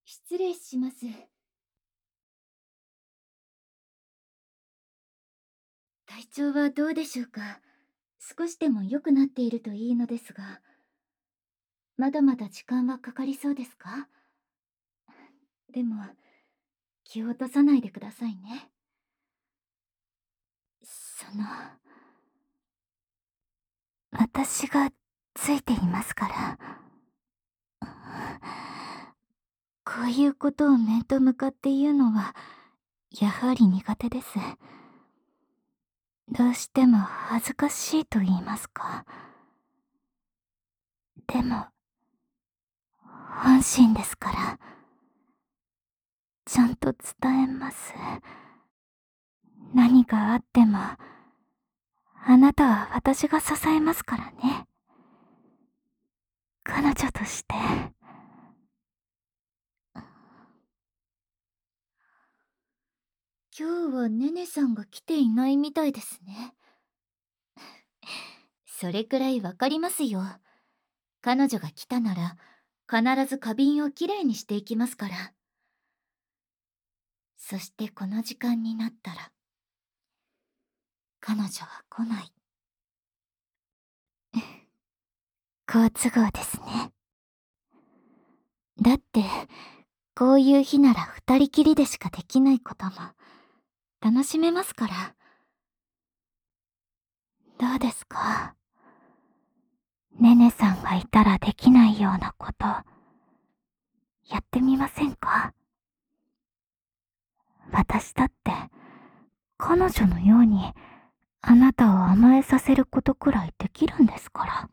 失礼します。体調はどうでしょうか？少しでも良くなっているといいのですが、まだまだ時間はかかりそうですか？でも、気を落とさないでくださいね。私がついていますから。こういうことを面と向かって言うのは、やはり苦手です。どうしても恥ずかしいと言いますか。でも、本心ですから、ちゃんと伝えます。何があっても、あなたは私が支えますからね。彼女として。今日はネネさんが来ていないみたいですね。それくらいわかりますよ。彼女が来たなら、必ず花瓶をきれいにしていきますから。そしてこの時間になったら、彼女は来ない。好都合ですね。だって、こういう日なら二人きりでしかできないことも、楽しめますから。どうですか？ネネさんがいたらできないようなこと、やってみませんか？私だって、彼女のように、あなたを甘えさせることくらいできるんですから。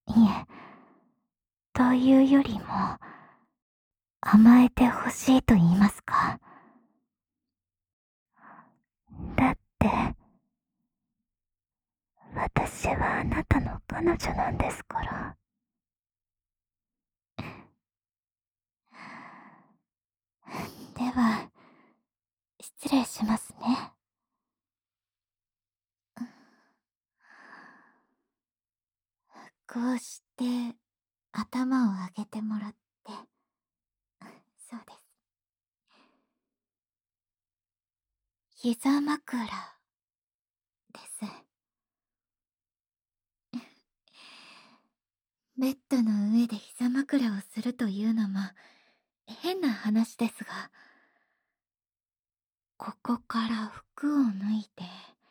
いえ、というよりも、甘えてほしいと言いますか。だって、私はあなたの彼女なんですから。では、失礼しますね。こうして、頭を上げてもらって、そうです。膝枕です。ベッドの上で膝枕をするというのも変な話ですが、ここから服を脱いで、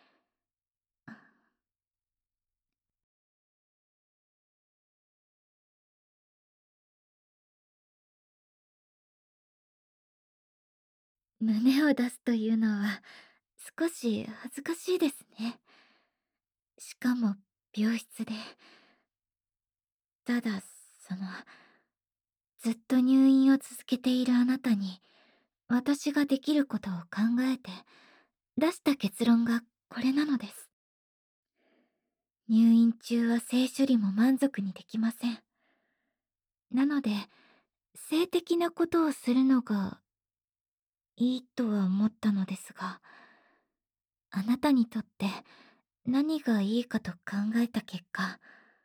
胸を出すというのは少し恥ずかしいですね。しかも病室で。ただ、その、ずっと入院を続けているあなたに、私ができることを考えて、出した結論がこれなのです。入院中は性処理も満足にできません。なので、性的なことをするのがいいとは思ったのですが、あなたにとって何がいいかと考えた結果、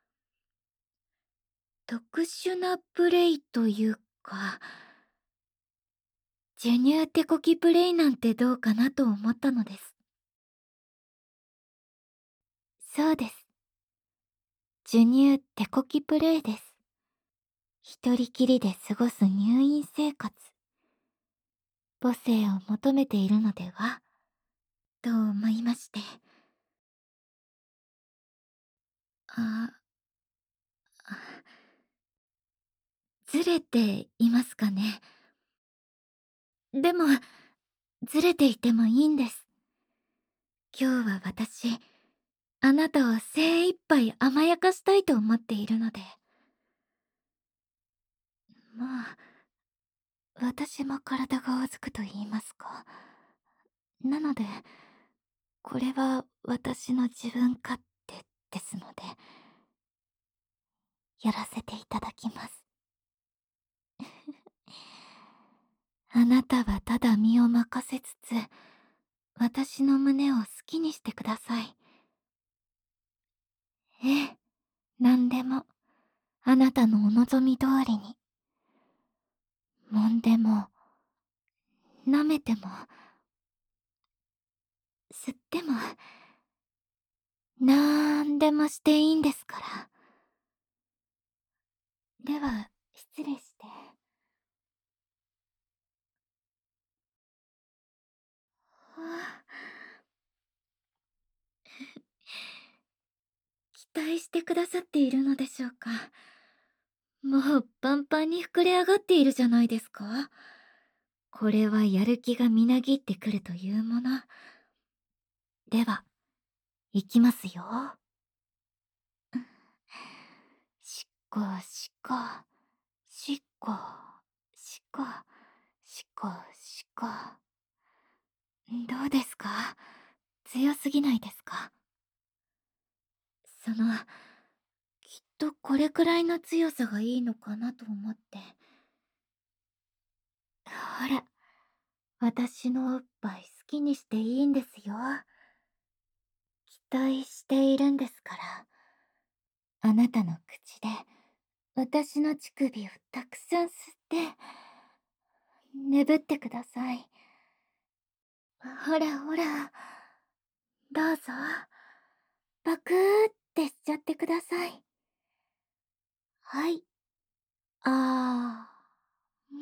特殊なプレイというか、授乳手こきプレイなんてどうかなと思ったのです。そうです。授乳手こきプレイです。一人きりで過ごす入院生活。母性を求めているのではと思いまして。あ、ずれていますかね。でも、ずれていてもいいんです。今日は私、あなたを精一杯甘やかしたいと思っているので。まあ、私も体がおずくと言いますか。なので、これは私の自分勝手ですので、やらせていただきます。あなたはただ身を任せつつ、私の胸を好きにしてください。ええ、何でも、あなたのお望み通りに。 揉んでも、舐めても、吸っても、なんでもしていいんですから。では、失礼して。あ期待してくださっているのでしょうか。もうパンパンに膨れ上がっているじゃないですか。これはやる気がみなぎってくるというもの。では、いきますよ。しっこしっこ、しっこ、しっこ、しっこ、しっこ。どうですか？強すぎないですか？その、きっとこれくらいの強さがいいのかなと思って。ほら、私のおっぱい好きにしていいんですよ。期待しているんですから。あなたの口で私の乳首をたくさん吸って、眠ってください。ほらほら、どうぞ、パクーってしちゃってください。はい。あー、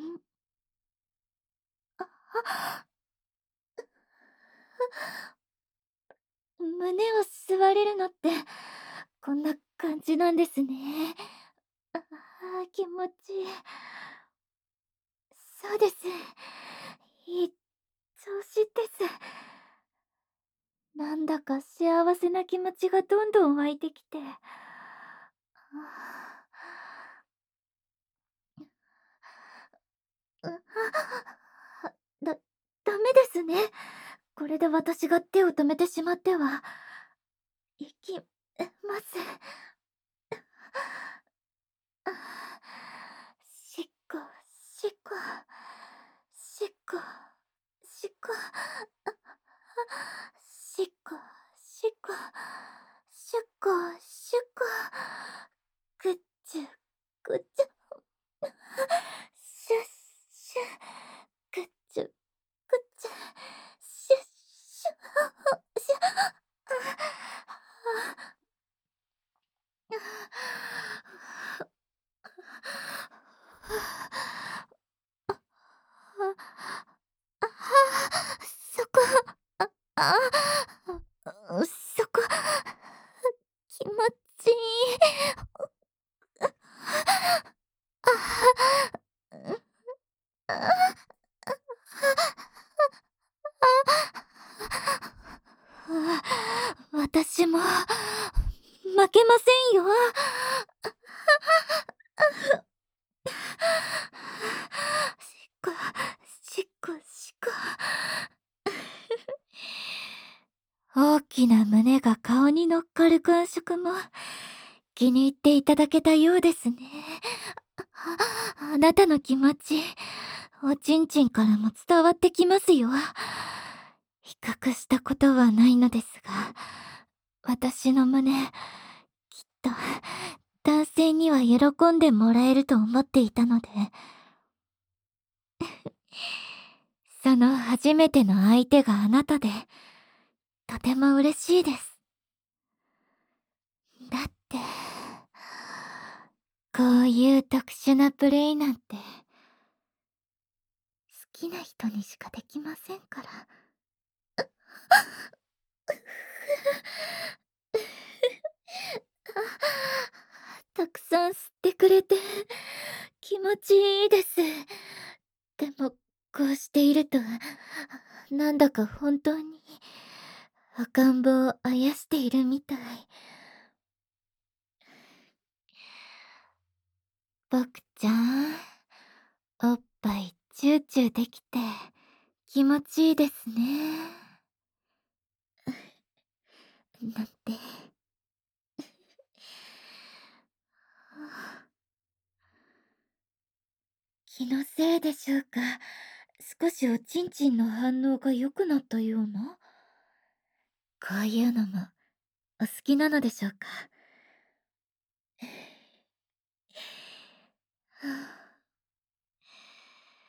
胸を吸われるのって、こんな感じなんですね。あー、気持ちいい。そうです。いい調子です。なんだか幸せな気持ちがどんどん湧いてきて。だ、ダメですね。これで私が手を止めてしまっては。いきます。しっこ、しっこ、しっこ、しっこ、しっこ、しっこ、しっこ、しっこ、ぐっちゅ、ぐっちゅ、シュッシュ、ぐっちゅ、ぐっちゅ、シュッシュ、シュッ、そこ、あ、そこ、気持ちいい。私も負けませんよ。しっこ、しっこ、しっこ。大きな胸が顔に乗っかる感触も気に入っていただけたようですね。あなたの気持ち、おちんちんからも伝わってきますよ。比較したことはないのですが、私の胸、きっと男性には喜んでもらえると思っていたので、その初めての相手があなたで、とても嬉しいです。だって、こういう特殊なプレイなんて、好きな人にしかできませんから。たくさん吸ってくれて気持ちいいです。でもこうしているとなんだか本当に赤ん坊をあやしているみたい。僕ちゃん、おっぱいチューチューできて気持ちいいですね。なんて。気のせいでしょうか。少しおちんちんの反応が良くなったような。こういうのもお好きなのでしょうか。はあ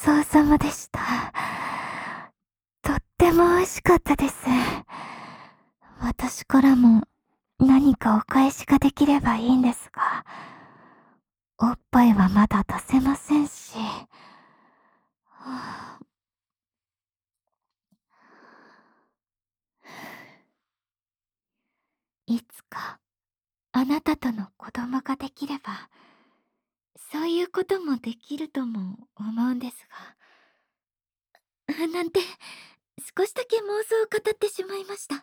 そうさまでした。とっても美味しかったです。私からも何かお返しができればいいんですが、おっぱいはまだ出せませんし。はあ、いつかあなたとの子供ができれば、そういうこともできるとも思うんですが、なんて少しだけ妄想を語ってしまいました。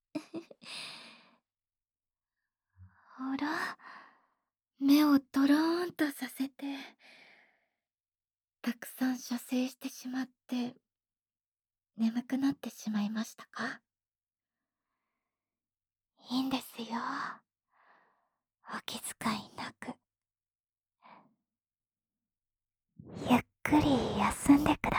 ほら、目をトローンとさせて、たくさん射精してしまって眠くなってしまいましたか？いいんですよ。お気遣いなく。ゆっくり休んでくだ